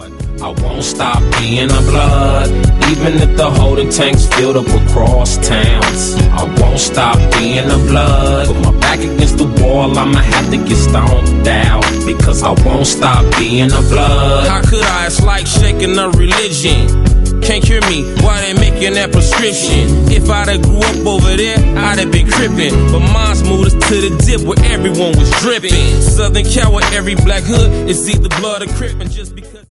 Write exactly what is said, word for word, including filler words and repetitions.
I won't stop being a blood, even if the holding tank's filled up across towns. I won't stop being a blood. Put my back against the wall, I'ma have to get stoned out, because I won't stop being a blood. How could I? It's like shaking a religion. Can't cure me, why they making that prescription? If I'd have grew up over there, I'd have been crippin'. But mine's moved us to the dip where everyone was dripping. Southern Cal, where every black hood is either blood or crippin'. Just because